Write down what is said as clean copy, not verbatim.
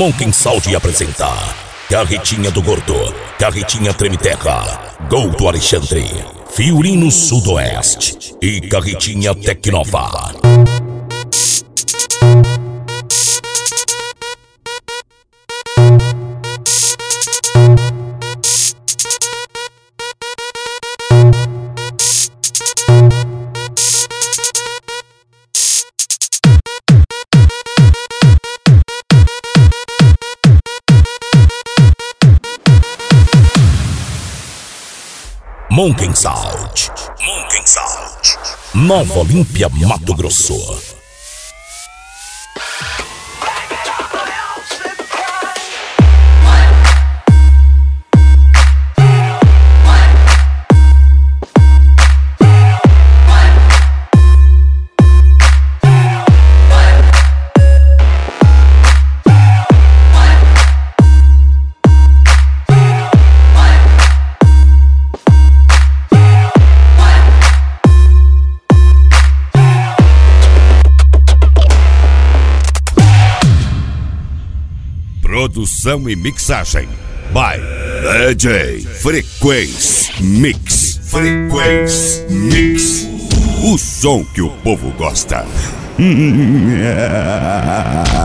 Monking Sound apresenta Carretinha do Gordo, Carretinha Treme Terra, Gol do Alexandre, Fiorino Sudoeste e Carretinha Tecnova. Monking Sound, Nova Olímpia, Mato Grosso. Produção e mixagem by DJ Frequência Mix. Frequência Mix. O som que o povo gosta.